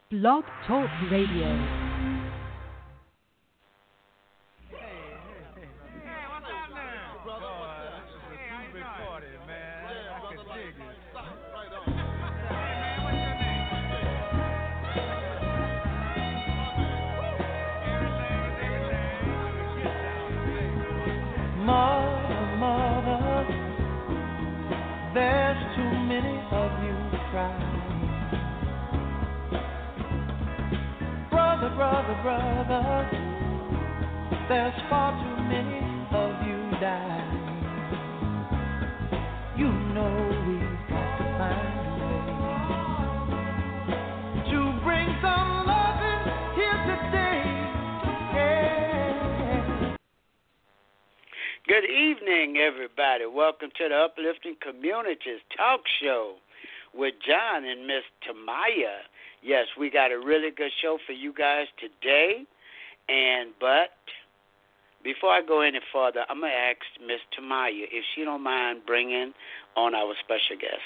Blog Talk Radio. Mother, there's too many of you crying. Brother, there's far too many of you dying. You know we've got to find a way to bring some loving here today. Yeah. Good evening, everybody. Welcome to the Uplifting Communities Talk Show with John and Miss Tamaya. Yes, we got a really good show for you guys today. But before I go any further, I'm going to ask Miss Tamaya if she don't mind bringing on our special guest.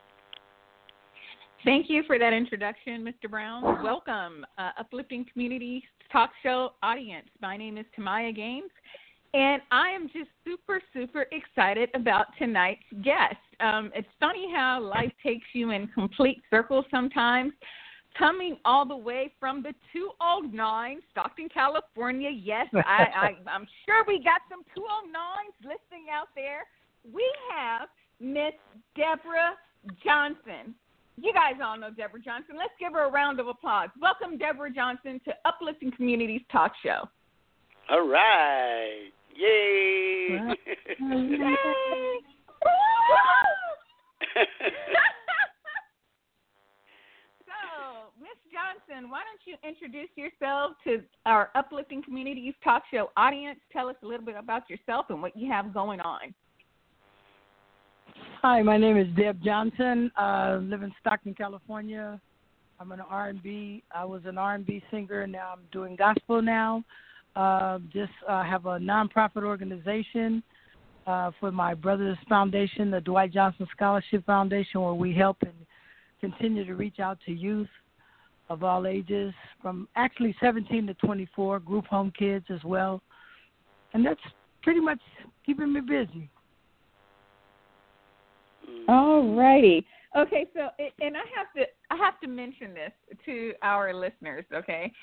Thank you for that introduction, Mr. Brown. Welcome, Uplifting Community Talk Show audience. My name is Tamaya Gaines, and I am just super, super excited about tonight's guest. It's funny how life takes you in complete circles sometimes. Coming all the way from the 209, Stockton, California. Yes, I'm sure we got some 209s listening out there. We have Miss Deborah Johnson. You guys all know Deborah Johnson. Let's give her a round of applause. Welcome, Deborah Johnson, to Uplifting Communities Talk Show. All right. Yay. Yay. Miss Johnson, why don't you introduce yourself to our Uplifting Communities Talk Show audience? Tell us a little bit about yourself and what you have going on. Hi, my name is Deb Johnson. I live in Stockton, California. I'm an R&B. I was an R&B singer. Now I'm doing gospel now. Have a nonprofit organization for my brother's foundation, the Dwight Johnson Scholarship Foundation, where we help and continue to reach out to youth of all ages, from actually 17 to 24, group home kids as well. And that's pretty much keeping me busy. All righty. Okay, so, and I have to mention this to our listeners, okay?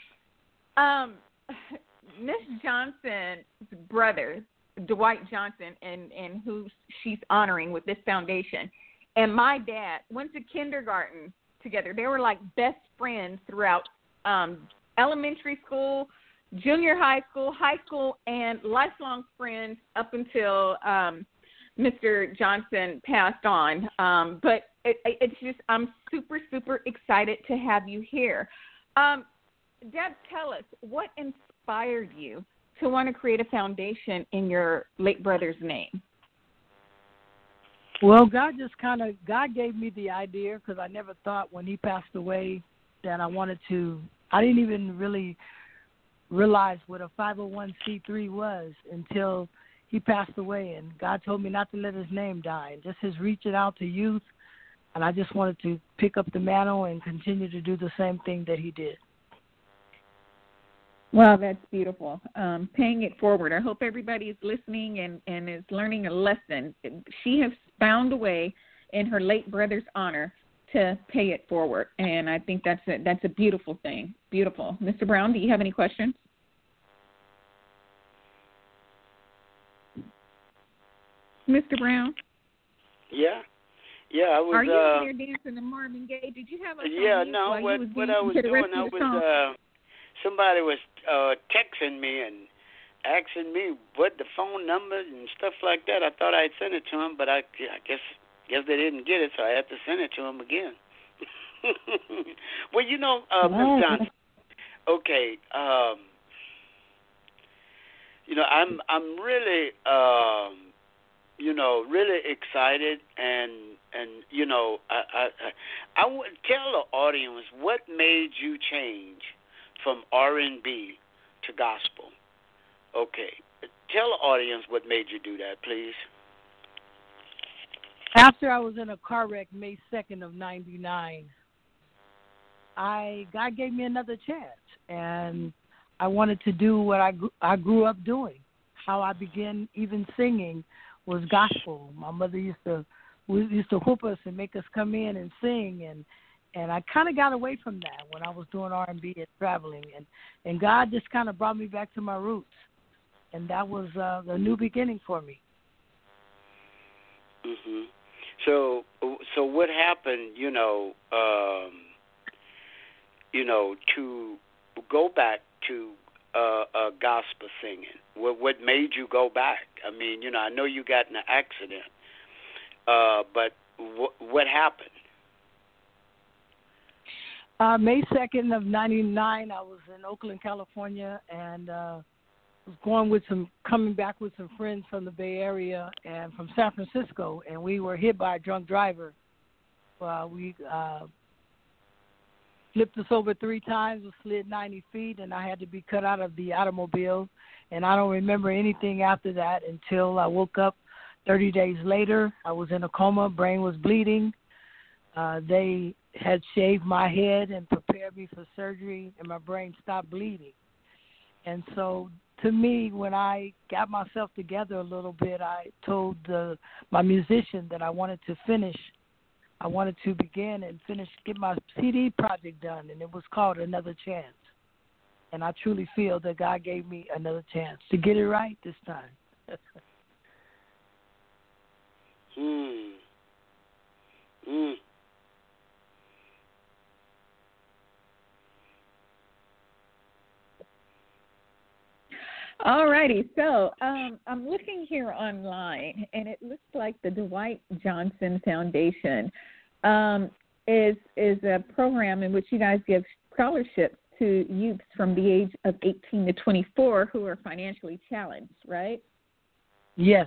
Miss Johnson's brother, Dwight Johnson, and who she's honoring with this foundation, and my dad went to kindergarten together. They were like best friends throughout elementary school, junior high school, and lifelong friends up until Mr. Johnson passed on. But it's just, I'm super, super excited to have you here. Deb, tell us, what inspired you to want to create a foundation in your late brother's name? Well, God gave me the idea, because I never thought when he passed away that I didn't even really realize what a 501c3 was until he passed away, and God told me not to let his name die, and just his reaching out to youth, and I just wanted to pick up the mantle and continue to do the same thing that he did. Wow, that's beautiful. Paying it forward. I hope everybody is listening and is learning a lesson. She has found a way in her late brother's honor to pay it forward, and I think that's a beautiful thing. Beautiful. Mr. Brown, do you have any questions? Mr. Brown? Yeah, I was. Are you in there dancing to Marvin Gaye? Did you have a song what I was doing, somebody was texting me and asking me what the phone number and stuff like that. I thought I'd sent it to him, but I guess they didn't get it, so I had to send it to him again. Well, Ms. Johnson. Okay, I'm really, really excited, and I would tell the audience what made you change from R&B to gospel. Okay, tell the audience what made you do that, please. After I was in a car wreck May 2nd of 99, God gave me another chance, and I wanted to do what I grew up doing. How I began even singing was gospel. My mother used to whoop us and make us come in and sing, and I kind of got away from that when I was doing R&B and traveling, and God just kind of brought me back to my roots, and that was a new beginning for me. Mhm. So what happened? To go back to gospel singing. What made you go back? I mean, I know you got in an accident, but what happened? May 2nd of 99, I was in Oakland, California, and was coming back with some friends from the Bay Area and from San Francisco, and we were hit by a drunk driver. We flipped us over 3 times, we slid 90 feet, and I had to be cut out of the automobile. And I don't remember anything after that until I woke up 30 days later. I was in a coma, brain was bleeding. They had shaved my head and prepared me for surgery, and my brain stopped bleeding. And so to me, when I got myself together a little bit, I told my musician that I wanted to begin and get my CD project done, and it was called Another Chance. And I truly feel that God gave me another chance to get it right this time. All righty. So I'm looking here online, and it looks like the Dwight Johnson Foundation is a program in which you guys give scholarships to youths from the age of 18 to 24 who are financially challenged, right? Yes.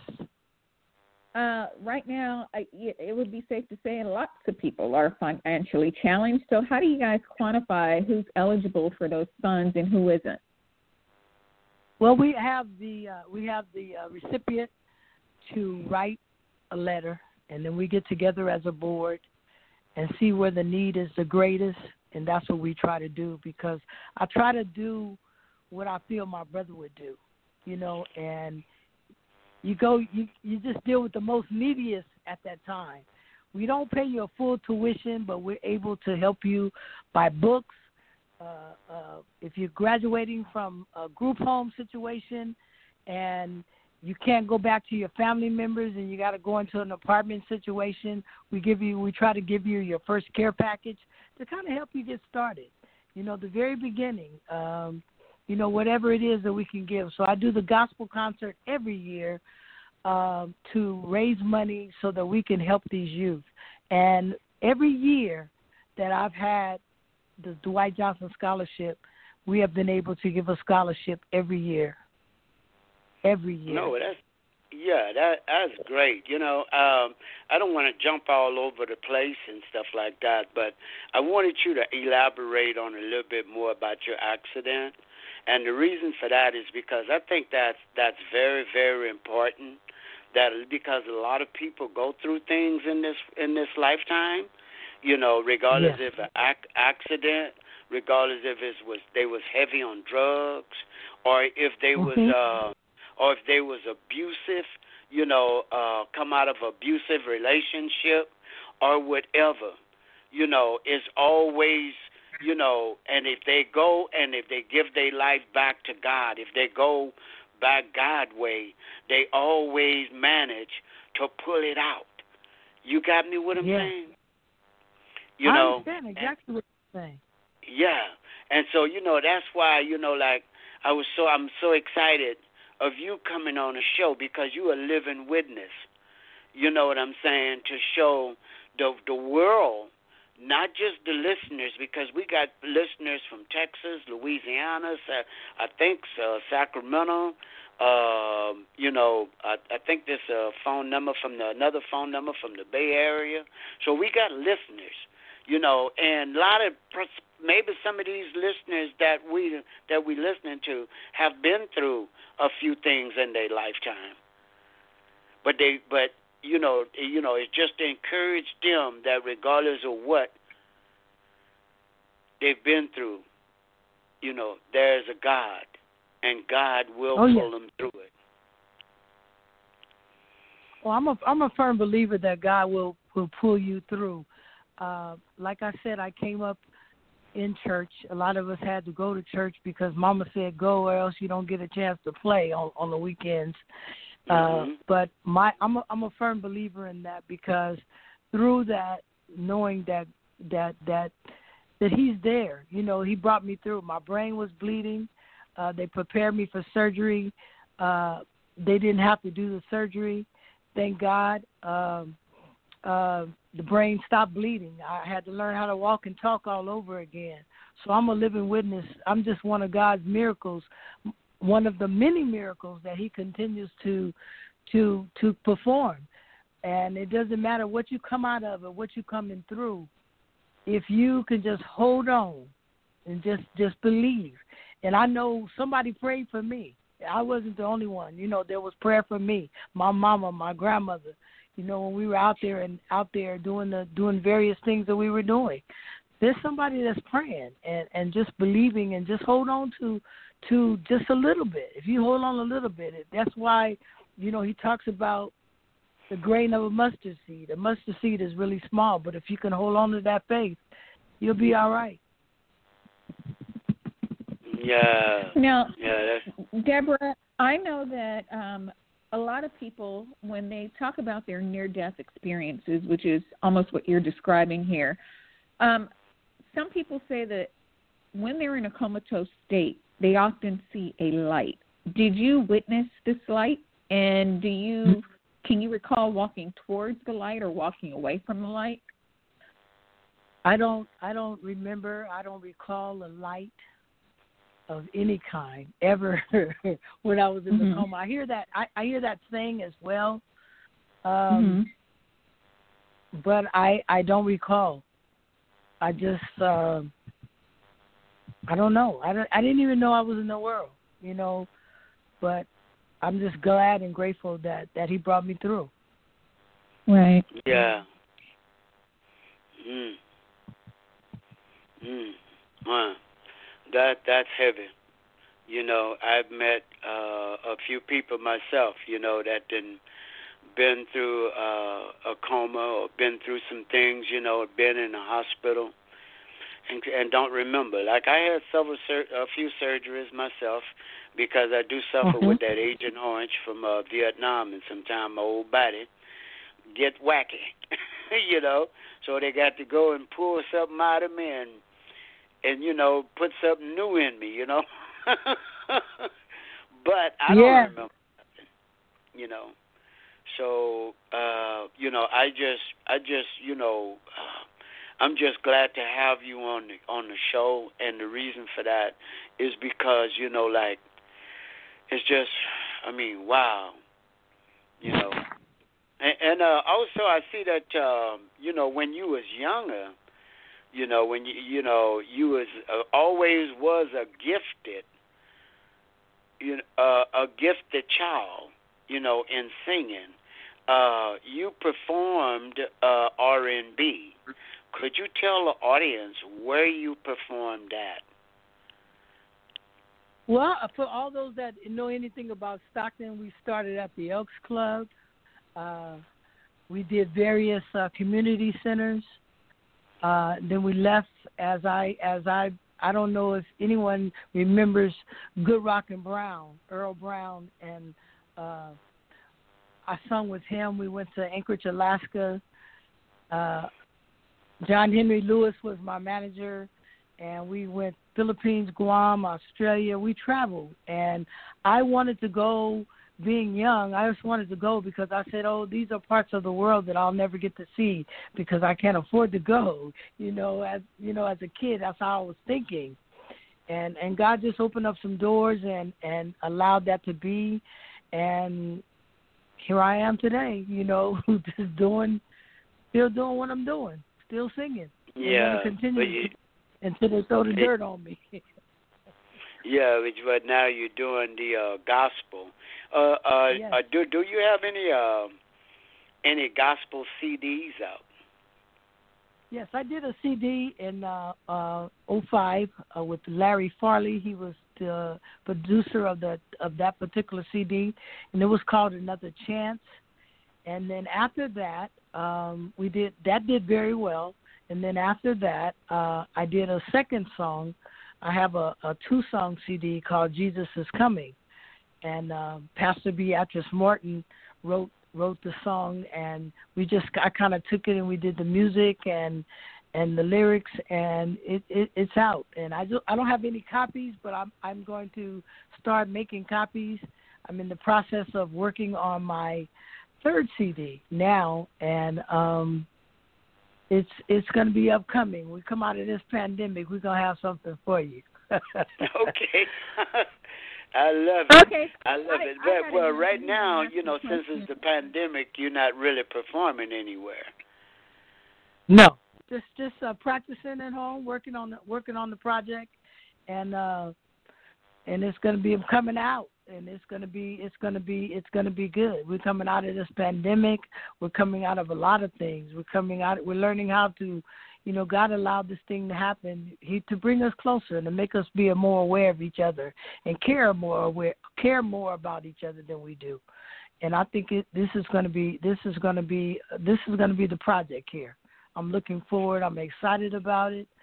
Right now, it would be safe to say lots of people are financially challenged. So how do you guys quantify who's eligible for those funds and who isn't? Well, we have the recipient to write a letter, and then we get together as a board and see where the need is the greatest, and that's what we try to do, because I try to do what I feel my brother would do, and you just deal with the most neediest at that time. We don't pay you a full tuition, but we're able to help you buy books. If you're graduating from a group home situation and you can't go back to your family members and you got to go into an apartment situation, we try to give you your first care package to kind of help you get started. The very beginning, whatever it is that we can give. So I do the gospel concert every year to raise money so that we can help these youth. And every year that I've had the Dwight Johnson Scholarship, we have been able to give a scholarship every year. Every year. No, that's great. I don't want to jump all over the place and stuff like that, but I wanted you to elaborate on a little bit more about your accident. And the reason for that is because I think that's very, very important. Because a lot of people go through things in this lifetime, regardless if an accident, regardless if they was heavy on drugs, or if they was abusive, come out of abusive relationship, or whatever, it's always, and if they go and if they give their life back to God, if they go back God way, they always manage to pull it out. You got me what I'm saying? I understand exactly what you're saying. Yeah. And so, that's why, I'm so excited of you coming on the show, because you are a living witness. You know what I'm saying? To show the world, not just the listeners, because we got listeners from Texas, Louisiana, I think Sacramento. I think there's a phone number another phone number from the Bay Area. So we got listeners, and a lot of maybe some of these listeners that we listening to have been through a few things in their lifetime. But it's just to encourage them that regardless of what, they've been through, there's a God, and God will pull them through it. Well, I'm a firm believer that God will pull you through. Like I said, I came up in church. A lot of us had to go to church because Mama said go, or else you don't get a chance to play on the weekends. But I'm a firm believer in that, because through that, knowing that He's there. He brought me through. My brain was bleeding. They prepared me for surgery. They didn't have to do the surgery. Thank God. The brain stopped bleeding. I had to learn how to walk and talk all over again. So I'm a living witness. I'm just one of God's miracles, one of the many miracles that He continues to perform. And it doesn't matter what you come out of or what you're coming through. If you can just hold on and just believe. And I know somebody prayed for me. I wasn't the only one. There was prayer for me, my mama, my grandmother. When we were out there doing various things that we were doing, there's somebody that's praying and just believing, and just hold on to just a little bit. If you hold on a little bit, that's why, He talks about the grain of a mustard seed. A mustard seed is really small, but if you can hold on to that faith, you'll be all right. Yeah. Now, Deborah, I know that a lot of people, when they talk about their near-death experiences, which is almost what you're describing here, some people say that when they're in a comatose state, they often see a light. Did you witness this light? And can you recall walking towards the light or walking away from the light? I don't remember. I don't recall a light of any kind ever when I was in the coma. I hear that. I hear that saying as well, but I don't recall. I just I don't know. I didn't even know I was in the world, But I'm just glad and grateful that He brought me through. Right. Yeah. That's heavy. I've met a few people myself, that been through a coma or been through some things, been in a hospital and don't remember. Like I had a few surgeries myself, because I do suffer with that Agent Orange from Vietnam, and sometimes my old body get wacky, So they got to go and pull something out of me and put something new in me, But I don't remember nothing, So, I'm just glad to have you on the show, and the reason for that is because, it's just, wow, And also I see that, when you was younger, when you was always was a gifted child, in singing. You performed R&B. Could you tell the audience where you performed at? Well, for all those that know anything about Stockton, we started at the Elks Club. We did various community centers. Then we left as I don't know if anyone remembers Good Rock and Brown, Earl Brown, and I sung with him. We went to Anchorage, Alaska. John Henry Lewis was my manager, and we went Philippines, Guam, Australia. We traveled, and I wanted to go. Being young, I just wanted to go because I said, these are parts of the world that I'll never get to see because I can't afford to go. As a kid, that's how I was thinking. And God just opened up some doors and allowed that to be. And here I am today, just still doing what I'm doing, still singing. Yeah. And continue until they throw the dirt on me. Yeah, but now you're doing the gospel. Yes. Do you have any gospel CDs out? Yes, I did a CD in '05 with Larry Farley. He was the producer of that particular CD, and it was called Another Chance. And then after that, did very well. And then after that, I did a second song. I have a 2-song CD called Jesus is Coming, and Pastor Beatrice Morton wrote the song, and I kind of took it and we did the music and the lyrics, and it's out. And I don't have any copies, but I'm going to start making copies. I'm in the process of working on my 3rd CD now, and it's going to be upcoming. We come out of this pandemic, we're going to have something for you. Okay. I love it. Okay. I love it. Well, right now, since it's the pandemic, you're not really performing anywhere. No, just practicing at home, working on the project, and it's going to be coming out, and it's going to be good. We're coming out of this pandemic. We're coming out of a lot of things. We're learning how to, God allowed this thing to happen to bring us closer and to make us be more aware of each other and care more about each other than we do. And I think this is going to be the project here. I'm looking forward. I'm excited about it.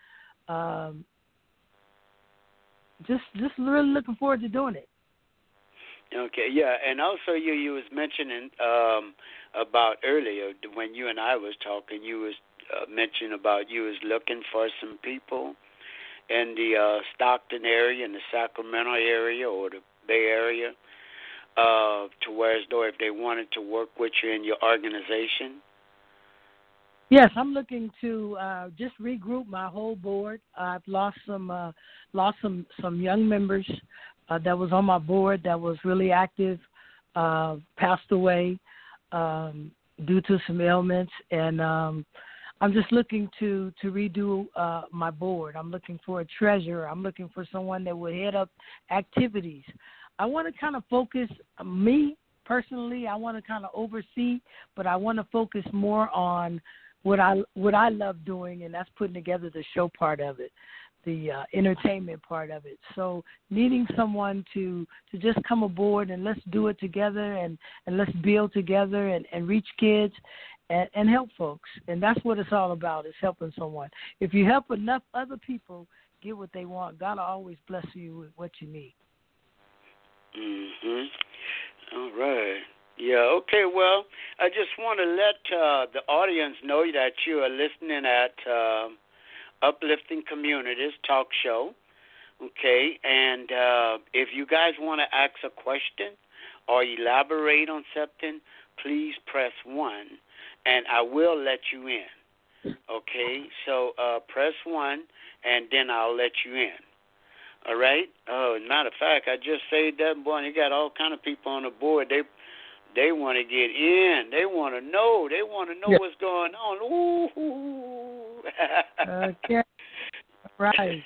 Just really looking forward to doing it. Okay, yeah, and also you was mentioning about earlier when you and I was talking, you was mentioning about you was looking for some people in the Stockton area, in the Sacramento area, or the Bay Area, to where as though if they wanted to work with you in your organization. Yes, I'm looking to just regroup my whole board. I've lost some young members that was on my board that was really active, passed away due to some ailments, and I'm just looking to redo my board. I'm looking for a treasurer. I'm looking for someone that would head up activities. I want to kind of focus, me personally, I want to kind of oversee, but I want to focus more on what I love doing, and that's putting together the show part of it, the entertainment part of it. So needing someone to just come aboard and let's do it together and let's build together and reach kids and help folks. And that's what it's all about, is helping someone. If you help enough other people get what they want, God will always bless you with what you need. All right. Yeah, okay, well, I just want to let the audience know that you are listening at Uplifting Communities Talk Show, okay? And if you guys want to ask a question or elaborate on something, please press 1, and I will let you in, okay? So press 1, and then I'll let you in. All right? Oh, matter of fact, I just saved that boy, and you got all kind of people on the board. They want to get in. They want to know. They want to know what's going on. Ooh. Okay. Right.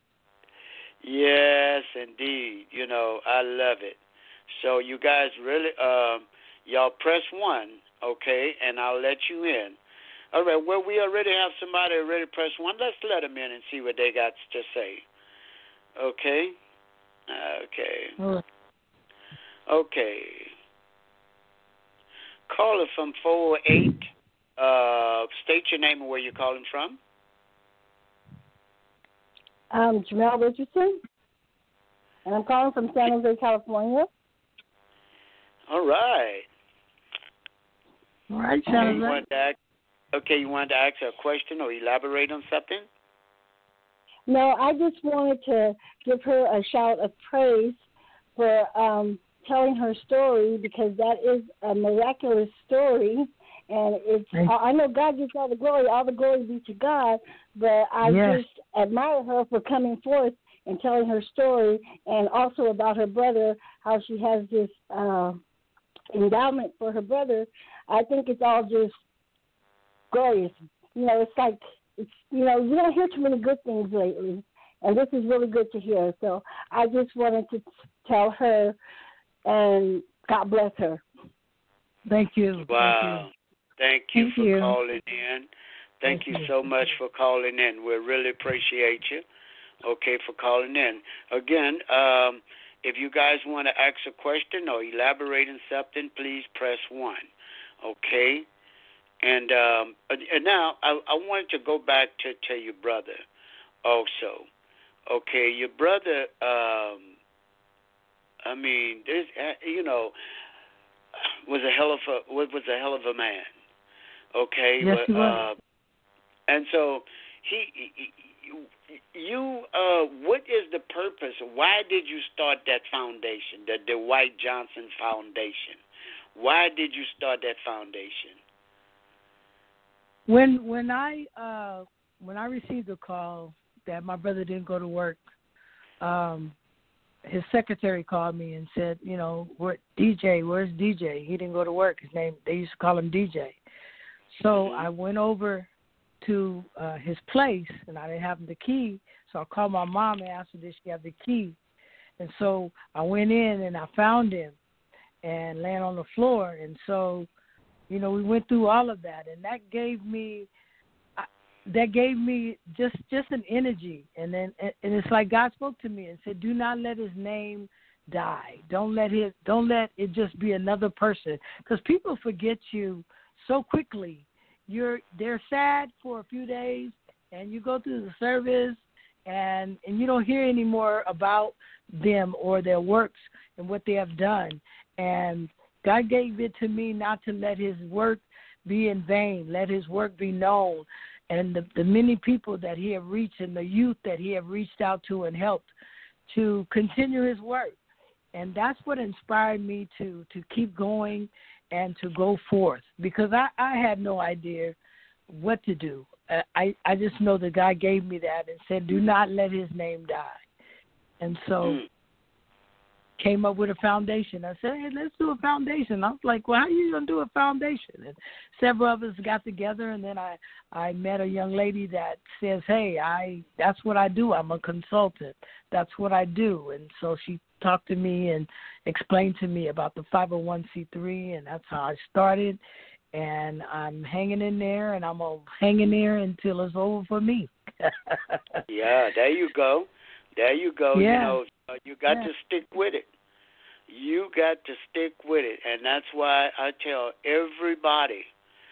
Yes, indeed. I love it. So you guys really, y'all press 1, okay, and I'll let you in. All right. Well, we already have somebody already press 1. Let's let them in and see what they got to say. Okay. Okay. Okay. Caller from 408. State your name and where you're calling from. Jamel Richardson, and I'm calling from San Jose, California. All right. All right, San Jose. You wanted to ask a question or elaborate on something? No, I just wanted to give her a shout of praise for telling her story, because that is a miraculous story, and I know God gets all the glory be to God, but I just admire her for coming forth and telling her story, and also about her brother, how she has this endowment for her brother. I think it's all just glorious. It's like, you don't hear too many good things lately, and this is really good to hear. So I just wanted to tell her, and God bless her. Thank you. Wow. Thank you for calling in. Thank you so much for calling in. We really appreciate you, okay, for calling in. Again, if you guys want to ask a question or elaborate on something, please press 1, okay? And now I wanted to go back to your brother also. Okay, your brother, I mean, this, was a hell of a man. Okay, yes, he was. And so what is the purpose? Why did you start that foundation, the Dwight Johnson Foundation? Why did you start that foundation? When I received a call that my brother didn't go to work, his secretary called me and said, where's DJ? He didn't go to work. His name, they used to call him DJ. So I went over to his place, and I didn't have the key. So I called my mom and asked her, did she have the key? And so I went in and I found him and laying on the floor. And so, we went through all of that, and that gave me just an energy. And it's like God spoke to me and said, do not let his name die. Don't let it just be another person, because people forget you so quickly. They're sad for a few days, and you go through the service, and you don't hear any more about them or their works and what they have done. And God gave it to me not to let his work be in vain. Let his work be known. And the many people that he have reached and the youth that he have reached out to and helped to continue his work. And that's what inspired me to keep going and to go forth, because I had no idea what to do. I just know that God gave me that and said, do not let his name die. And so came up with a foundation. I said, hey, let's do a foundation. I was like, well, how are you going to do a foundation? And several of us got together, and then I met a young lady that says, hey, that's what I do. I'm a consultant. That's what I do. And so she talked to me and explained to me about the 501c3, and that's how I started. And I'm hanging in there, and I'm going to hang in there until it's over for me. Yeah, there you go. There you go. Yeah. You got to stick with it. You got to stick with it. And that's why I tell everybody,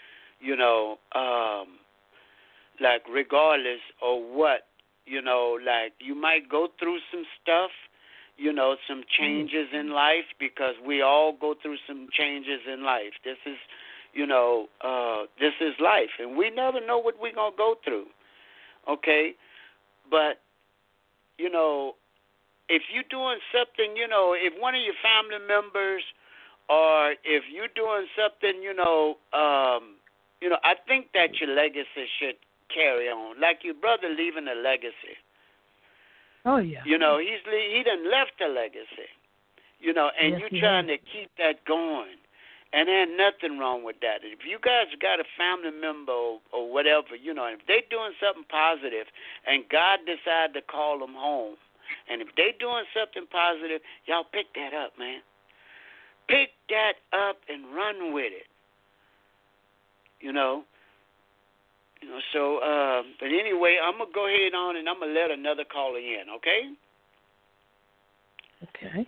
like regardless of what, like you might go through some stuff, some changes in life, because we all go through some changes in life. This is, this is life, and we never know what we're going to go through, okay? But, if you're doing something, if one of your family members, or if you're doing something, I think that your legacy should carry on, like your brother leaving a legacy. Oh, yeah. He done left a legacy, and yes, you're trying to keep that going. And there's nothing wrong with that. If you guys got a family member or whatever, if they're doing something positive and God decided to call them home, and if they're doing something positive, y'all pick that up, man. Pick that up and run with it. So, but anyway, I'm going to go ahead on and I'm going to let another caller in, okay? Okay.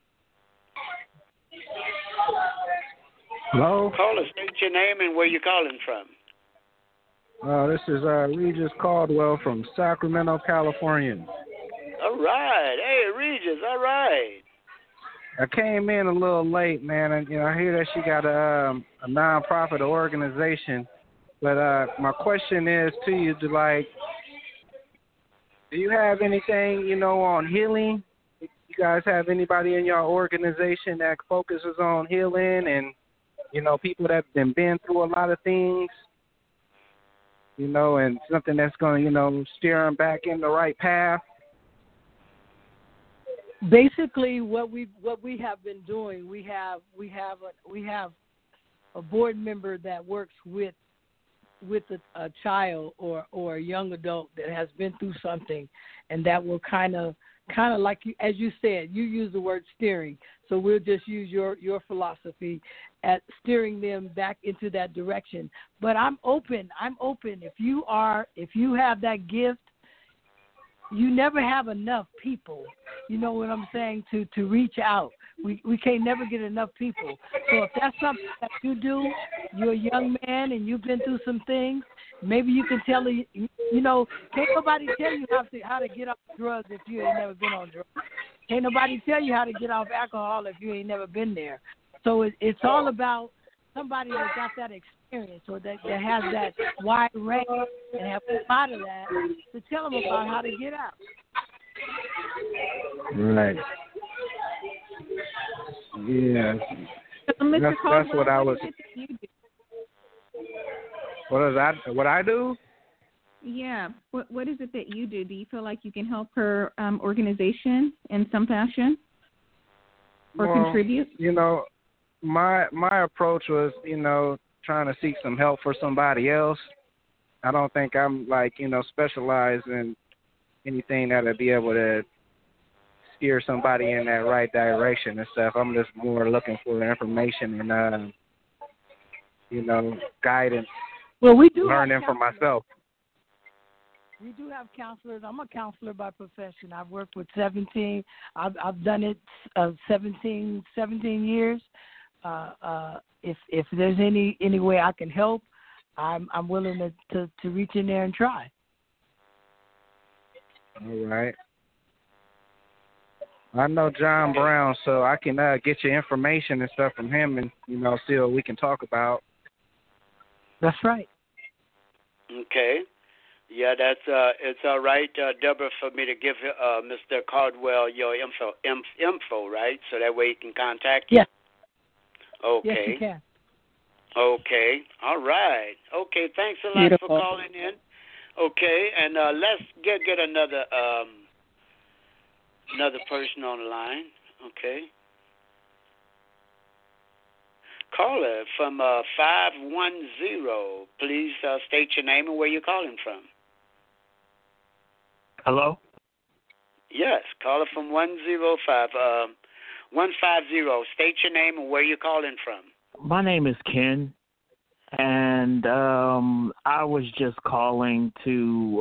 Hello? Caller, state your name and where you're calling from. This is Regis Caldwell from Sacramento, California. All right. Hey, Regis, all right. I came in a little late, man, and I hear that she got a nonprofit organization. But my question is to you, do you have anything, on healing? You guys have anybody in your organization that focuses on healing and, people that have been through a lot of things, and something that's going to, steer them back in the right path? Basically, what we have been doing, we have a board member that works with a child or a young adult that has been through something, and that will kind of kind of like you, as you said, you use the word steering. So we'll just use your philosophy at steering them back into that direction. But I'm open. If you have that gift, you never have enough people. You know what I'm saying? To reach out. We can't never get enough people. So if that's something that you do, you're a young man and you've been through some things, maybe you can tell you know, can't nobody tell you how to get off drugs if you ain't never been on drugs. Can't nobody tell you how to get off alcohol if you ain't never been there. So it's all about somebody that got that experience or that has that wide range and have come out of that to tell them about how to get out. Right. Yeah. That's what I was. What I do? Yeah. What is it that you do? Do you feel like you can help her organization in some fashion or contribute? You know, my approach was, you know, trying to seek some help for somebody else. I don't think I'm like, you know, specialized in anything that'll be able to steer somebody in that right direction and stuff. I'm just more looking for information and, you know, guidance. Well, we do learning from myself. We do have counselors. I'm a counselor by profession. I've worked with 17. I've done it 17 years. If there's any way I can help, I'm willing to reach in there and try. All right. I know John Brown, so I can get your information and stuff from him, and you know, see what we can talk about. That's right. Okay. Yeah, that's it's all right, Deborah, for me to give Mr. Caldwell your info, right? So that way he can contact you. Yes. Okay. Yes, you can. Okay. All right. Okay. Thanks a lot Beautiful. for calling in. Okay, and let's get another person on the line. Okay. Caller from 510. Please state your name and where you're calling from. Hello? Yes, caller from 150. State your name and where you're calling from. My name is Ken, and I was just calling to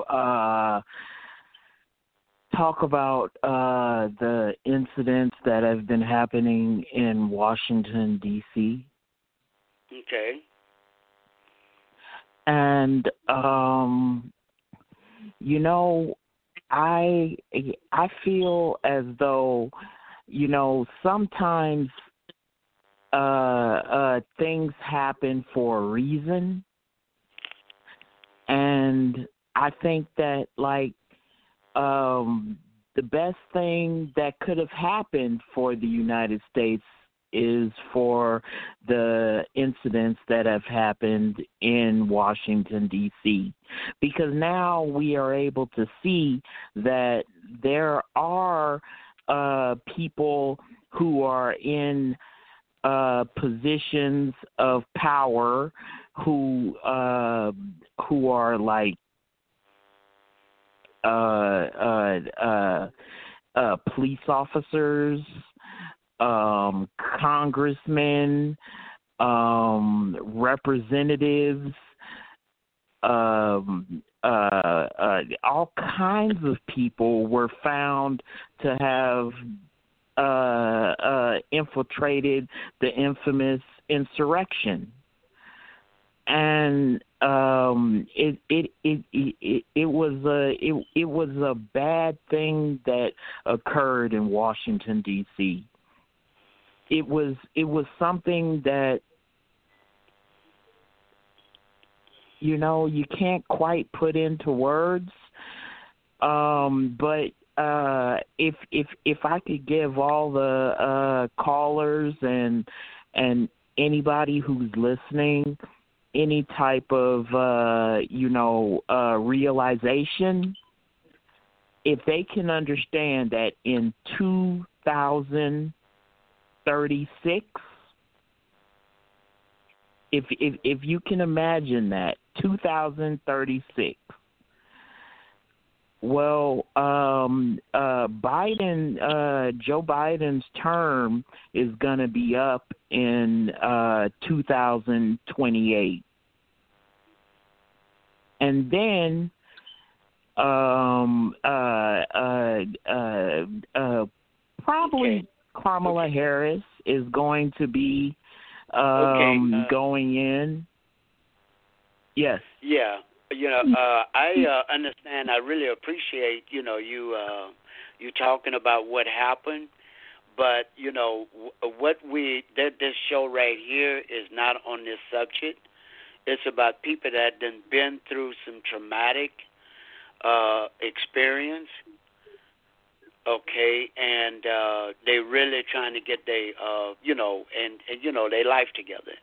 talk about the incidents that have been happening in Washington, D.C. Okay. And, you know, I feel as though, you know, sometimes things happen for a reason. And I think that, like, the best thing that could have happened for the United States is for the incidents that have happened in Washington, D.C., because now we are able to see that there are people who are in positions of power who are like police officers, congressmen, representatives, all kinds of people were found to have infiltrated the infamous insurrection. And it was a bad thing that occurred in Washington, D.C. It was something that, you know, you can't quite put into words. But if I could give all the callers and anybody who's listening any type of realization, if they can understand that in 2036, if you can imagine that, 2036, Well, Joe Biden's term is going to be up in 2028. And then probably Kamala Harris is going to be going in. Yes. Yeah. I understand. I really appreciate, you talking about what happened. But, what this show right here is not on this subject. It's about people that done been through some traumatic experience, okay, and they really trying to get their, their life together.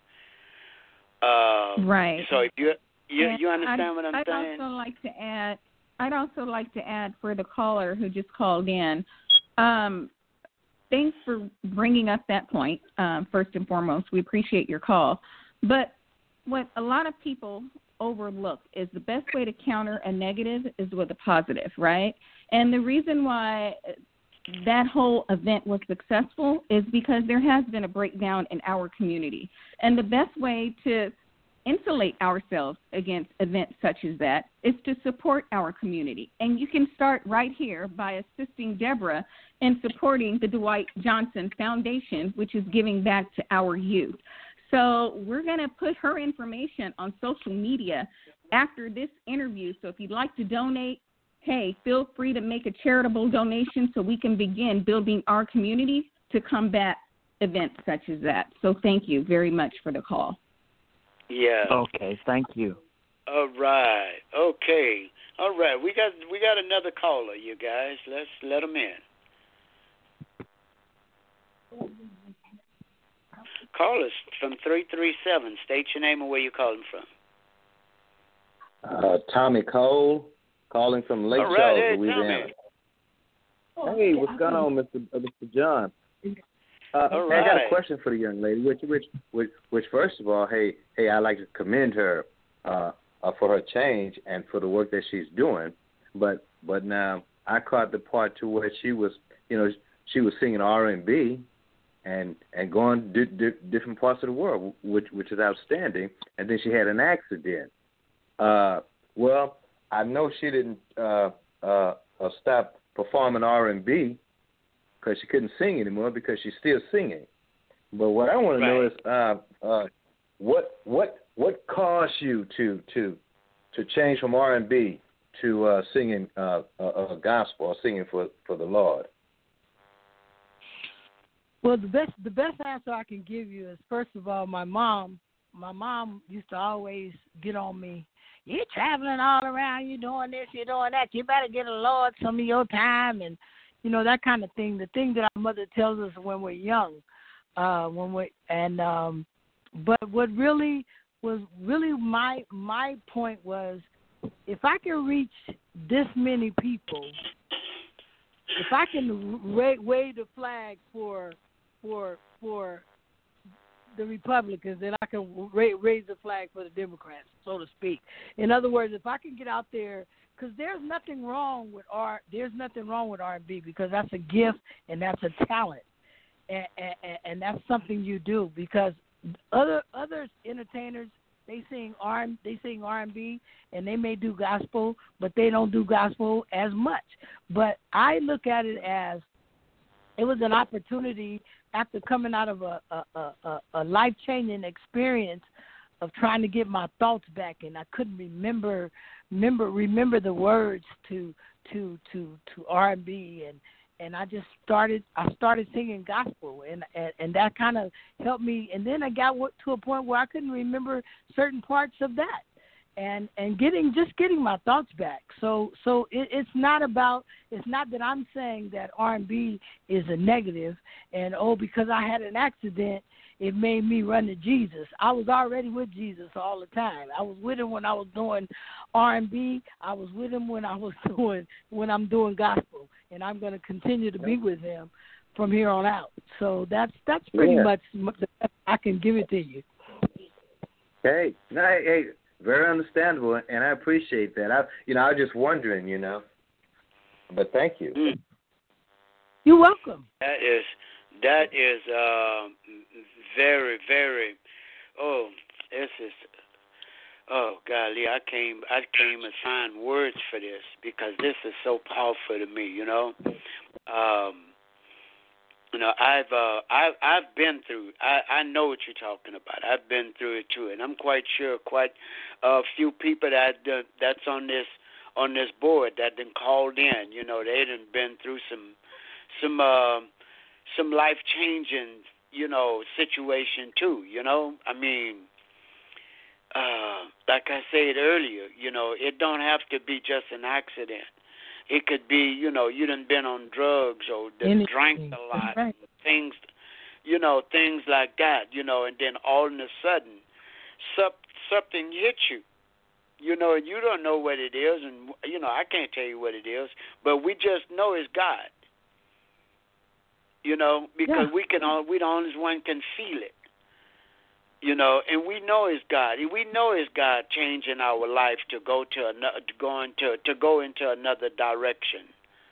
Right. So if you understand what I'm saying? I'd also like to add for the caller who just called in. Thanks for bringing up that point. First and foremost, we appreciate your call. But what a lot of people overlook is the best way to counter a negative is with a positive, right? And the reason why that whole event was successful is because there has been a breakdown in our community. And the best way to insulate ourselves against events such as that is to support our community. And you can start right here by assisting Deborah in supporting the Dwight Johnson Foundation, which is giving back to our youth. So we're going to put her information on social media after this interview. So if you'd like to donate, hey, feel free to make a charitable donation so we can begin building our community to combat events such as that. So thank you very much for the call. Yeah. Okay, thank you. All right. Okay. All right. We got another caller, you guys. Let's let them in. Call us from 337. State your name and where you're calling from. Tommy Cole, calling from Lake Charles, Louisiana. Hey, what's going on, Mr. John? All right. I got a question for the young lady. Which first of all, hey, I'd like to commend her for her change and for the work that she's doing. But now I caught the part to where she was singing R&B and going different parts of the world, which is outstanding. And then she had an accident. Well, I know she didn't stop performing R&B because she couldn't sing anymore because she's still singing. But what I want to know is what caused you to change from R&B to singing gospel or singing for the Lord? Well, the best answer I can give you is, first of all, my mom used to always get on me. You're traveling all around. You're doing this. You're doing that. You better get the Lord some of your time, and that kind of thing. The thing that our mother tells us when we're young, but what really was my point was, if I can reach this many people, if I can wave the flag for the Republicans, then I can raise the flag for the Democrats, so to speak. In other words, if I can get out there, because there's nothing wrong with R&B, because that's a gift and that's a talent, and that's something you do. Because other entertainers, they sing R&B and they may do gospel, but they don't do gospel as much. But I look at it as it was an opportunity after coming out of a life-changing experience of trying to get my thoughts back, and I couldn't remember the words to R&B, and I started singing gospel, and that kind of helped me. And then I got to a point where I couldn't remember certain parts of that, and getting my thoughts back. So it's not that I'm saying that R&B is a negative, and because I had an accident, it made me run to Jesus. I was already with Jesus all the time. I was with him when I was doing R&B. I was with him when I'm doing gospel, and I'm going to continue to be with him from here on out. So that's pretty much the best I can give it to you. Hey, very understandable, and I appreciate that. I was just wondering, But thank you. You're welcome. That is very, very. Oh, this is. Oh golly, I can't even find words for this because this is so powerful to me. I've been through. I know what you're talking about. I've been through it too, and I'm quite sure quite a few people that's on this board that done called in. They done been through some life changing situation too. I mean, like I said earlier, it don't have to be just an accident. It could be, you done been on drugs or drank a lot, right. things like that, and then all of a sudden something hits you, and you don't know what it is, and, I can't tell you what it is, but we just know it's God, because we the only one can feel it. And we know it's God. We know it's God changing our life to go into another direction.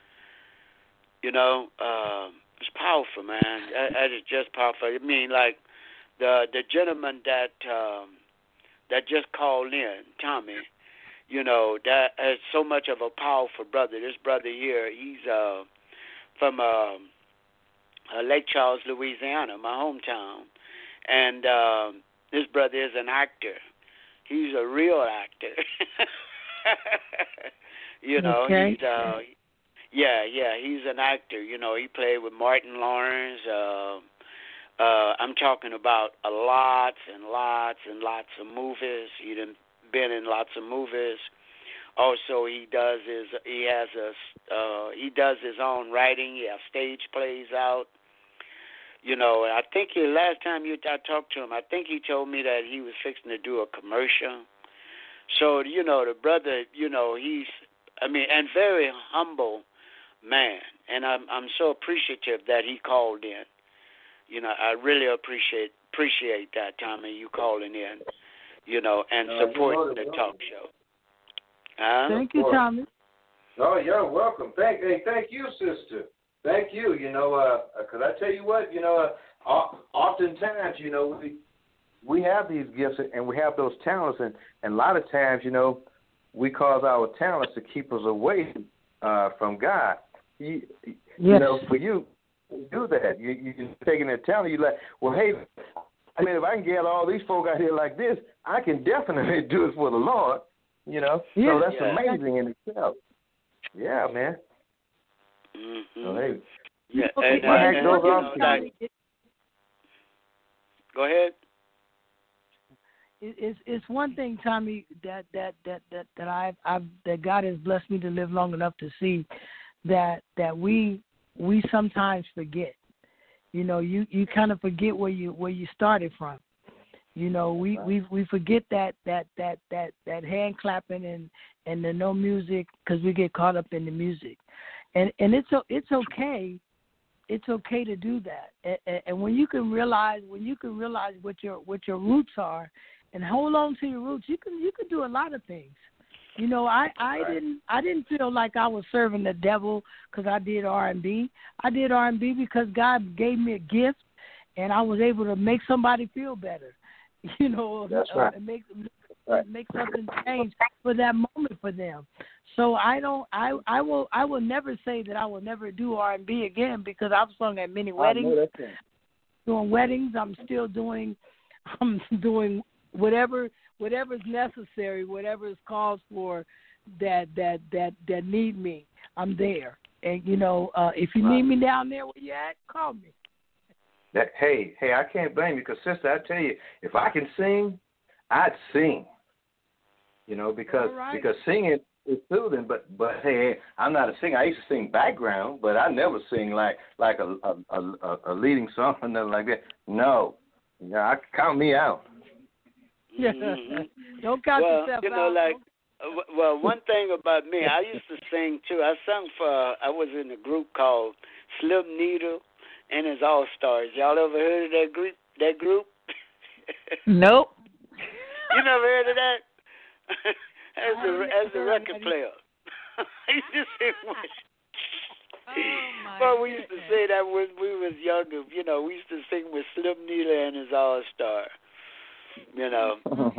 It's powerful, man. That is just powerful. I mean, like the gentleman that just called in, Tommy. That is so much of a powerful brother. This brother here, he's from Lake Charles, Louisiana, my hometown. And this brother is an actor. He's a real actor. Okay. He's an actor. He played with Martin Lawrence. I'm talking about lots and lots and lots of movies. He done been in lots of movies. Also, he does his own writing. He has stage plays out. I think last time I talked to him, I think he told me that he was fixing to do a commercial. So, the brother, he's, and very humble man. And I'm so appreciative that he called in. I really appreciate that, Tommy, you calling in, and supporting the talk show. Thank you, Tommy. Oh, you're welcome. Thank you, sister. Thank you. Because I tell you what, oftentimes, we have these gifts and we have those talents, and a lot of times, we cause our talents to keep us away from God. For you do that. You're taking that talent. You're like, well, hey, if I can get all these folk out here like this, I can definitely do it for the Lord. So that's amazing in itself. Yeah, man. Mm-hmm. So, hey. Yeah, go ahead. It's one thing, Tommy, that God has blessed me to live long enough to see that we sometimes forget. You kind of forget where you started from. We forget that hand clapping and the no music because we get caught up in the music, and it's okay. It's okay to do that, and when you can realize what your roots are, and hold on to your roots, you can do a lot of things. I didn't feel like I was serving the devil because I did R&B. I did R&B because God gave me a gift, and I was able to make somebody feel better. That's right. And make something change for that moment for them. So I will never say that I will never do R&B again because I've sung at many weddings. Doing weddings, I'm doing whatever's necessary, whatever is called for that need me. I'm there. And if you need me down there where you at, call me. Hey, I can't blame you because, sister, I tell you, if I can sing, I'd sing. Because singing is soothing. But hey, I'm not a singer. I used to sing background, but I never sing like a leading song or nothing like that. No, count me out. Don't count yourself out. Well, one thing about me, I used to sing too. I was in a group called Slim Needle and his All Stars. Y'all ever heard of that group? Nope. You never heard of that? As a record player. I used to sing my Well, we used to goodness. say that when we was younger. You know, we used to sing with Slim Nealer and his All Star. You know.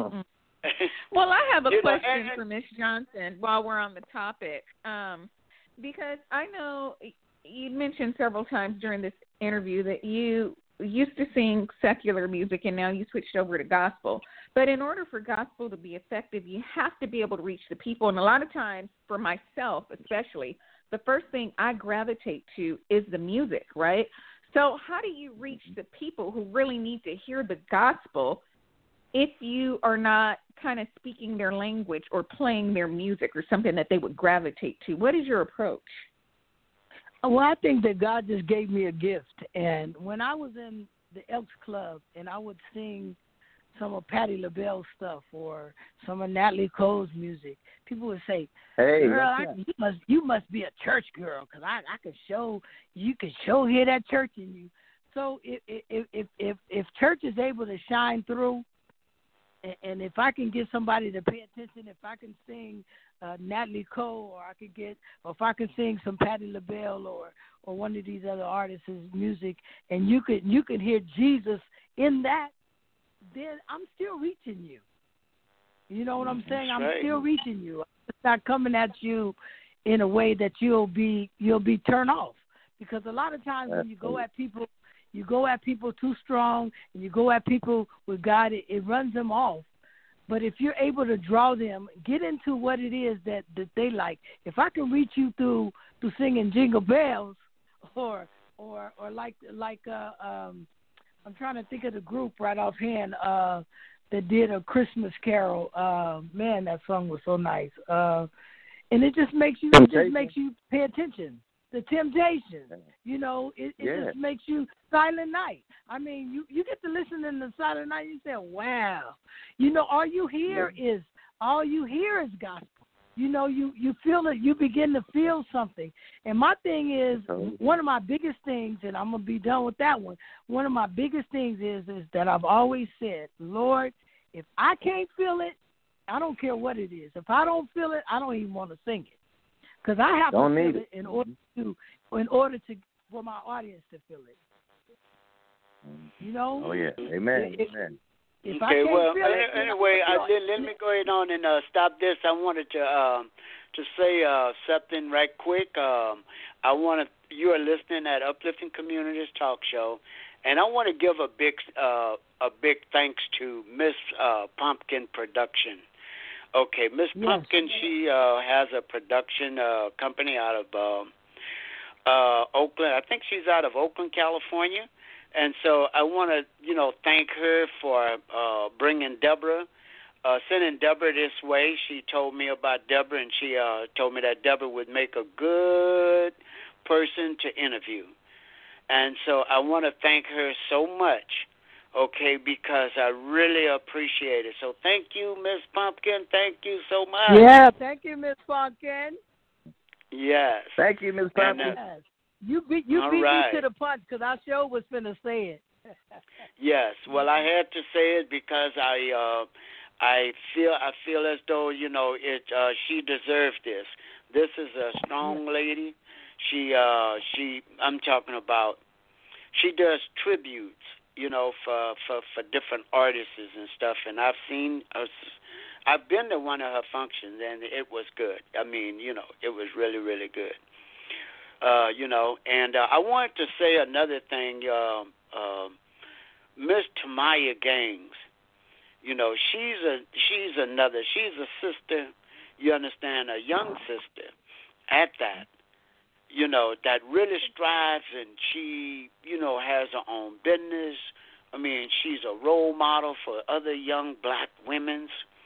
Well, I have a You know, question for Miss Johnson while we're on the topic, because I know you mentioned several times during this interview that you used to sing secular music and now you switched over to gospel. But in order for gospel to be effective, you have to be able to reach the people. And a lot of times, for myself especially, the first thing I gravitate to is the music, right? So how do you reach the people who really need to hear the gospel if you are not kind of speaking their language or playing their music or something that they would gravitate to? What is your approach? Well, I think that God just gave me a gift. And when I was in the Elks Club and I would sing some of Patti LaBelle's stuff or some of Natalie Cole's music, people would say, Hey, girl, you must be a church girl, because I can show, you can show hear that church in you. So if church is able to shine through, and if I can get somebody to pay attention, if I can sing Natalie Cole, or if I can sing some Patti LaBelle or one of these other artists' music, and you could hear Jesus in that, then I'm still reaching you. You know what I'm saying? I'm still reaching you. It's not coming at you in a way that you'll be turned off, because a lot of times when you go at people too strong, and you go at people with God, it runs them off. But if you're able to draw them, get into what it is that they like. If I can reach you through singing Jingle Bells, or like I'm trying to think of the group right offhand that did A Christmas Carol. Man, that song was so nice. And it just makes you pay attention. The Temptations, you know, it just makes you Silent Night. I mean, you get to listen in the Silent Night, you say, wow. You know, all you hear is gospel. You know, you feel it, you begin to feel something. And my thing is, one of my biggest things, and I'm going to be done with that one, one of my biggest things is that I've always said, Lord, if I can't feel it, I don't care what it is. If I don't feel it, I don't even want to sing it. Because I have to feel it in order for my audience to feel it. You know? Oh, yeah. Amen. Amen. If Okay, well, feel it, anyway, let me go ahead on and stop this. I wanted to say something right quick. You are listening at Uplifting Communities Talk Show, and I want to give a big thanks to Miss Pumpkin Production. Okay, Miss Pumpkin, she has a production company out of Oakland. I think she's out of Oakland, California. And so I want to, thank her for bringing Deborah, sending Deborah this way. She told me about Deborah, and she told me that Deborah would make a good person to interview. And so I want to thank her so much, okay, because I really appreciate it. So thank you, Miss Pumpkin. Thank you so much. Yeah, thank you, Miss Pumpkin. Yes. Thank you, Miss Pumpkin. Yes. You beat me to the punch, because I sure was finna say it. Yes. Well, I had to say it because I feel as though she deserves this. This is a strong lady. I'm talking about. She does tributes, for different artists and stuff. And I've been to one of her functions, and it was good. I mean, it was really, really good. And I wanted to say another thing. Miss Tamaya Gaines, she's a sister. You understand, a young sister at that. That really strives, and she, has her own business. I mean, she's a role model for other young black women,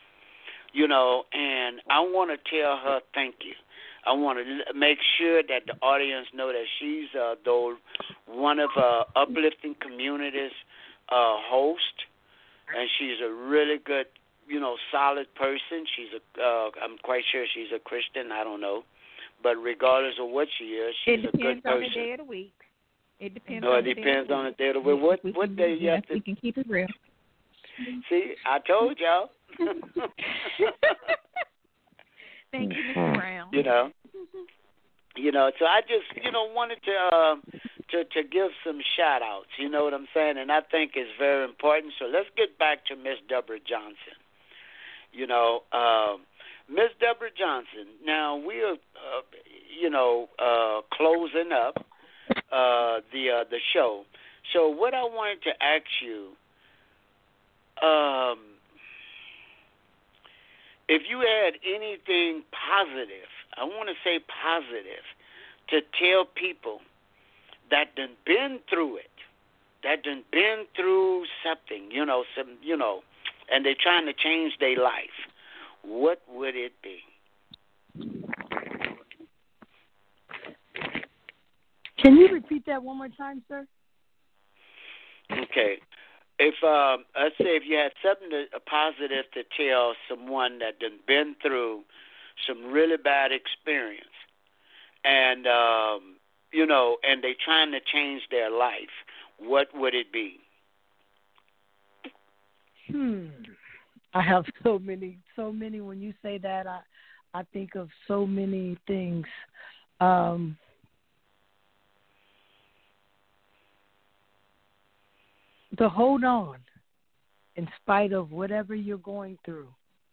and I want to tell her thank you. I want to make sure that the audience know that she's one of Uplifting Communities host, and she's a really good, solid person. I'm quite sure she's a Christian. I don't know. But regardless of what she is, she's a good person. It depends on the day of the week. It depends on the day of the week. What day you have to... we can keep it real. See, I told y'all. Thank you, Mr. Brown. You know, so I just, wanted to give some shout outs, you know what I'm saying? And I think it's very important. So let's get back to Miss Deborah Johnson. You know, Miss Deborah Johnson. Now we are, closing up the show. So what I wanted to ask you, if you had anything positive, I want to say positive, to tell people that done been through it, that done been through something, and they're trying to change their life, what would it be? Can you repeat that one more time, sir? Okay. If let's say if you had something positive to tell someone that done been through some really bad experience, and and they trying to change their life, what would it be? I have so many. When you say that, I think of so many things. To hold on in spite of whatever you're going through.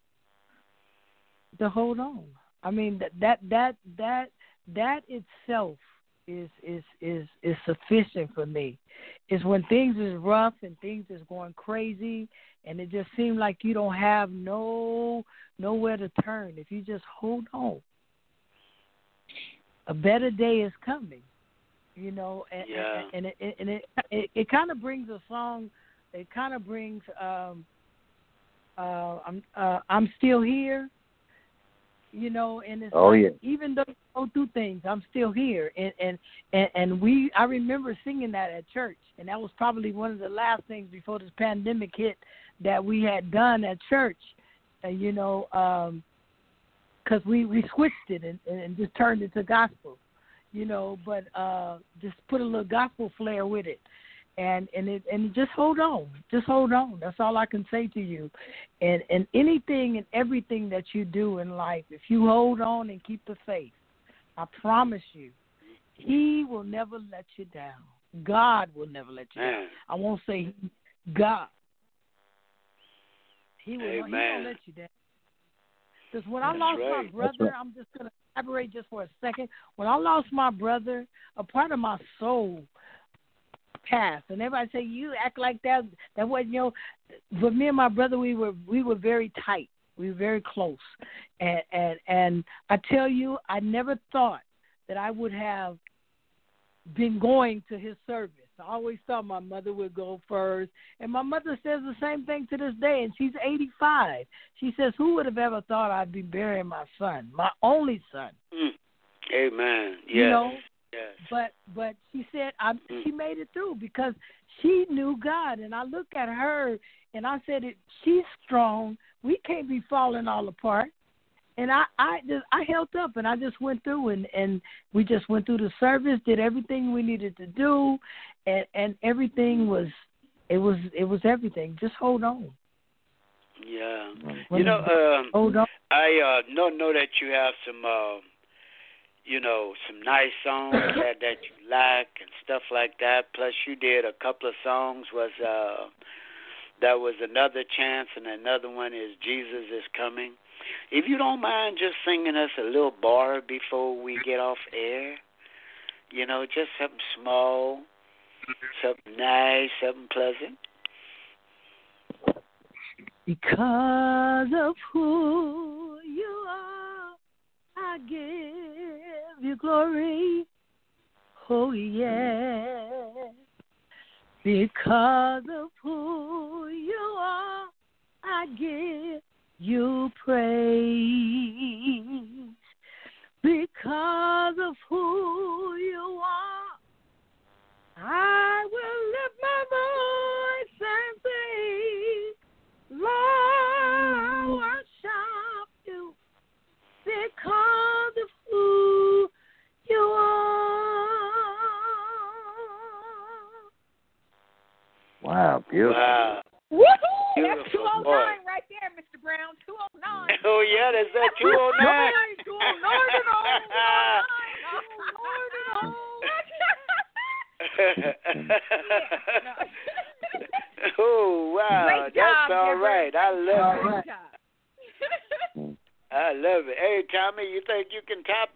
To hold on. I mean that itself is sufficient for me. It's when things is rough and things is going crazy and it just seems like you don't have nowhere to turn. If you just hold on, a better day is coming. And it kind of brings a song. It kind of brings I'm still here, and it's even though you go through things, I'm still here, and I remember singing that at church, and that was probably one of the last things before this pandemic hit that we had done at church, because we switched it and just turned it to gospel. But just put a little gospel flair with it, and just hold on, That's all I can say to you. And anything and everything that you do in life, if you hold on and keep the faith, I promise you, He will never let you down. God will never let you down. I won't say God. He won't let you down. Because when I lost my brother, I'm just going to elaborate just for a second. When I lost my brother, a part of my soul passed. And everybody say, you act like that. That wasn't, but me and my brother, we were very tight. We were very close. And I tell you, I never thought that I would have been going to his service. I always thought my mother would go first. And my mother says the same thing to this day, and she's 85. She says, who would have ever thought I'd be burying my son, my only son? Amen. Yes. Yes. But she said she made it through because she knew God. And I look at her, and I said, she's strong. We can't be falling all apart. And I held up, and I just went through, and we just went through the service, did everything we needed to do, and everything was everything. Just hold on. Yeah. Hold on. I know that you have some some nice songs that you like and stuff like that. Plus, you did a couple of songs. That was Another Chance, and another one is Jesus Is Coming. If you don't mind just singing us a little bar before we get off air, just something small, something nice, something pleasant. Because of who you are, I give you glory. Oh, yeah. Because of who you are, I give you praise. Because of who you are, I will lift my voice and say, Lord, I worship you because of who you are. Wow, beautiful. Wow. Woohoo! That's 209 right there, Mr. Brown. 209. Oh, yeah, that's that 209. 209. Oh, wow. Great That's job, all Gilbert. right. I love it. Great job. I love it. Hey, Tommy, you think you can top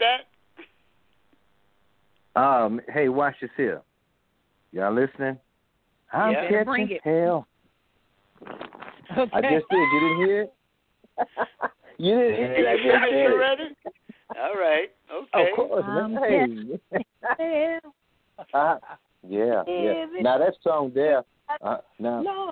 that? Hey, watch this here. Y'all listening? I'm Yeah. Bring catching it. hell. Okay. I just did. You didn't hear it? You didn't hear it? I You just finished did. already? All right. Okay. Of course, man. Hey. Yeah. Now that song there. Now.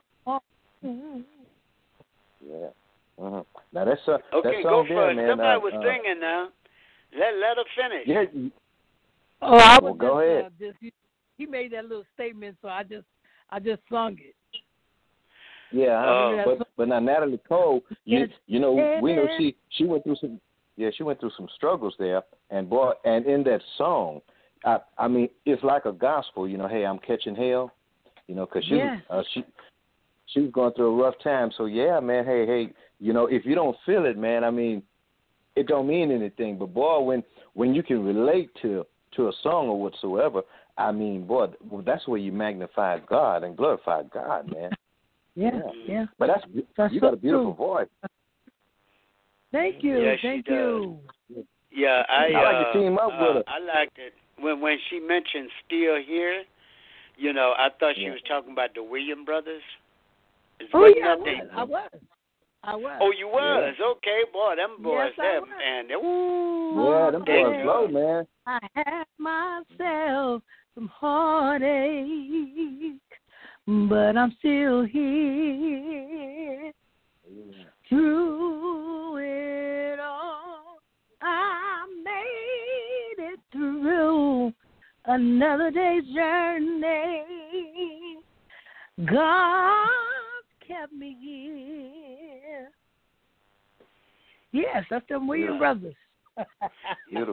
Yeah. Mm-hmm. Now that's Okay, that go song there, first. man. Somebody was singing now. Let her finish. Yeah. Oh, I Well, was go ahead. he made that little statement, so I just sung it. Yeah, but now Natalie Cole, you know, we know she went through some struggles there, and in that song, I mean, it's like a gospel, you know. Hey, I'm catching hell, you know, because she was going through a rough time. So yeah, man. Hey, you know, if you don't feel it, man, I mean, it don't mean anything. But boy, when you can relate to a song or whatsoever, I mean, boy, that's where you magnify God and glorify God, man. Yeah. But that's you got a beautiful voice. Thank you. Yeah, Thank she you. Yeah, I like to team up with her. I liked it when she mentioned "Still Here." You know, I thought she was talking about the Williams brothers. I was. Oh, you was? Okay, boy, them boys there, man. Yeah, them boys blow, man. I had myself some heartache, but I'm still here. Through it all, I made it through another day's journey. God kept me here. Yes, that's them Williams brothers. Beautiful.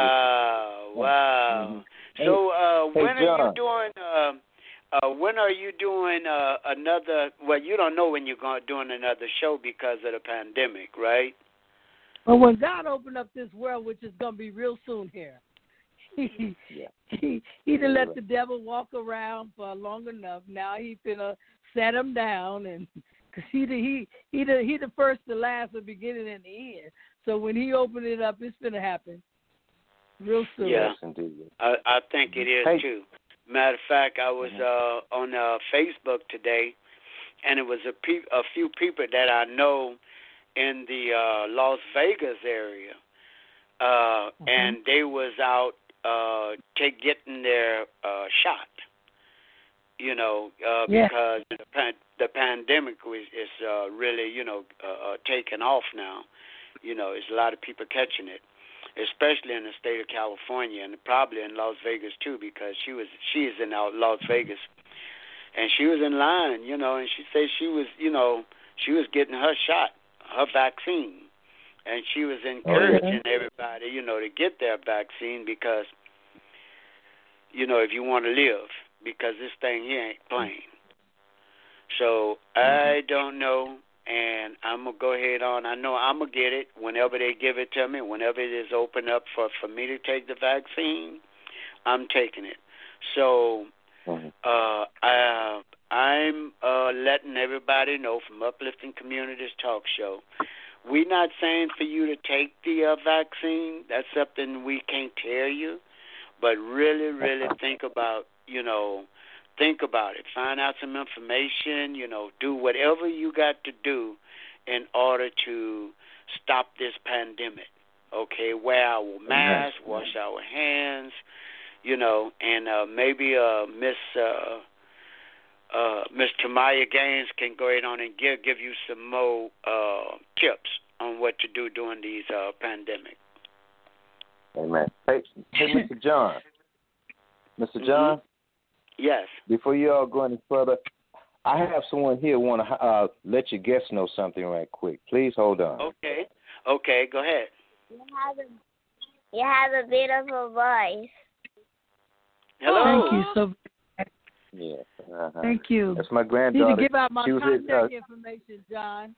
Wow. Mm-hmm. So when are you John. doing? When are you doing another? Well, you don't know when you're doing another show because of the pandemic, right? Well, when God opened up this world, which is going to be real soon here, he done let the devil walk around for long enough. Now he's gonna set him down, and because he the first, the last, the beginning, and the end. So when he opened it up, it's gonna happen real soon. Yeah, yes, indeed. I think it is too. Matter of fact, I was on Facebook today, and it was a few people that I know in the Las Vegas area, and they was out getting their shot. You know, because the pandemic is really, taking off now. You know, there's a lot of people catching it, especially in the state of California and probably in Las Vegas too, because she is in Las Vegas, and she was in line, and she said she was getting her shot, her vaccine, and she was encouraging everybody, to get their vaccine because, if you want to live, because this thing here ain't playing. So I don't know. And I'm going to go ahead on. I know I'm going to get it whenever they give it to me, whenever it is open up for me to take the vaccine, I'm taking it. So I'm letting everybody know from Uplifting Communities Talk Show, we're not saying for you to take the vaccine. That's something we can't tell you. But really, really think about it. Find out some information, do whatever you got to do in order to stop this pandemic. Okay, wear our masks, wash our hands, and maybe Miss Tamaya Gaines can go ahead on and give you some more tips on what to do during these pandemic. Amen. Hey, Mr. John. Mr. John? Yes. Before you all go any further, I have someone here want to let your guests know something right quick. Please hold on. Okay, go ahead. You have a beautiful voice. Hello. Thank you so much. Yeah. Thank you. That's my granddaughter. You need to give out my contact information, John.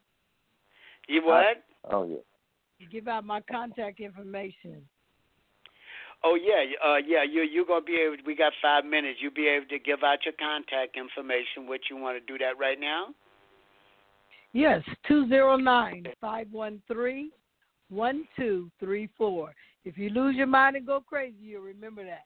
You what? Oh, yeah. You give out my contact information. Oh yeah. You're gonna be able. We got 5 minutes. You'll be able to give out your contact information. What you want to do that right now? Yes, 209-513-1234. If you lose your mind and go crazy, you'll remember that.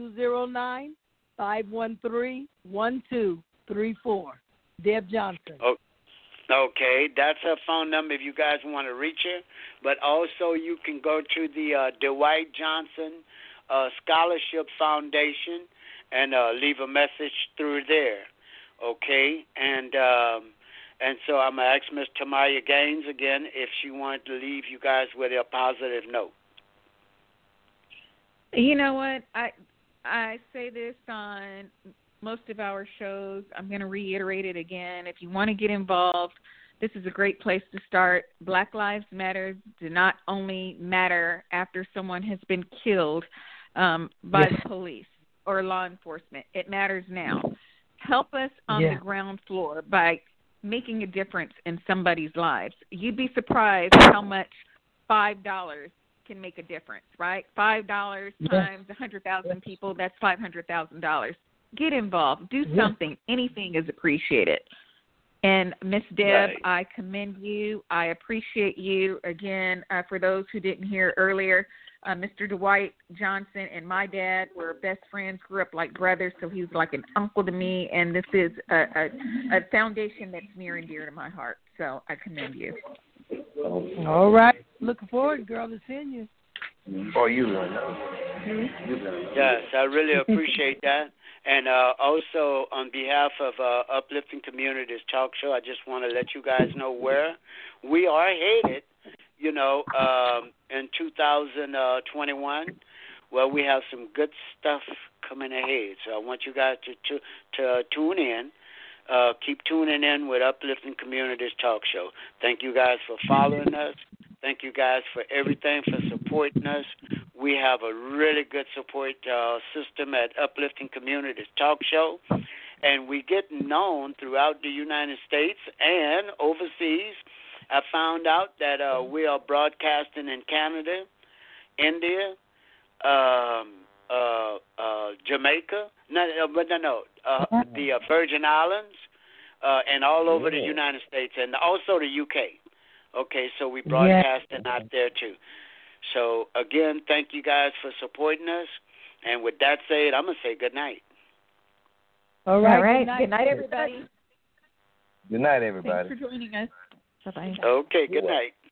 209-513-1234. Deb Johnson. Okay, that's her phone number if you guys want to reach her. But also you can go to the Dwight Johnson Scholarship Foundation and leave a message through there. Okay, and so I'm going to ask Ms. Tamaya Gaines again if she wanted to leave you guys with a positive note. You know what? I say this on most of our shows. I'm going to reiterate it again. If you want to get involved, this is a great place to start. Black Lives Matter do not only matter after someone has been killed by the police or law enforcement. It matters now. Help us on the ground floor by making a difference in somebody's lives. You'd be surprised how much $5 can make a difference, right? $5 times 100,000 people, that's $500,000. Get involved. Do something. Anything is appreciated. And Miss Deb, I commend you. I appreciate you. Again, for those who didn't hear earlier, Mr. Dwight Johnson and my dad were best friends, grew up like brothers, so he's like an uncle to me, and this is a foundation that's near and dear to my heart. So I commend you. All right. Looking forward, girl, to seeing you. Oh, you learn that. Yes, I really appreciate that. And also, on behalf of Uplifting Communities Talk Show, I just want to let you guys know where we are headed, in 2021. Well, we have some good stuff coming ahead. So I want you guys to tune in. Keep tuning in with Uplifting Communities Talk Show. Thank you guys for following us. Thank you guys for everything, for supporting us. We have a really good support system at Uplifting Communities Talk Show, and we get known throughout the United States and overseas. I found out that we are broadcasting in Canada, India, Jamaica, the Virgin Islands, and all over the United States, and also the UK. Okay, so we broadcasting out there too. So again, thank you guys for supporting us. And with that said, I'm gonna say good night. All right. Good night, everybody. Good night, everybody. Thanks for joining us. Bye-bye. Okay, good night.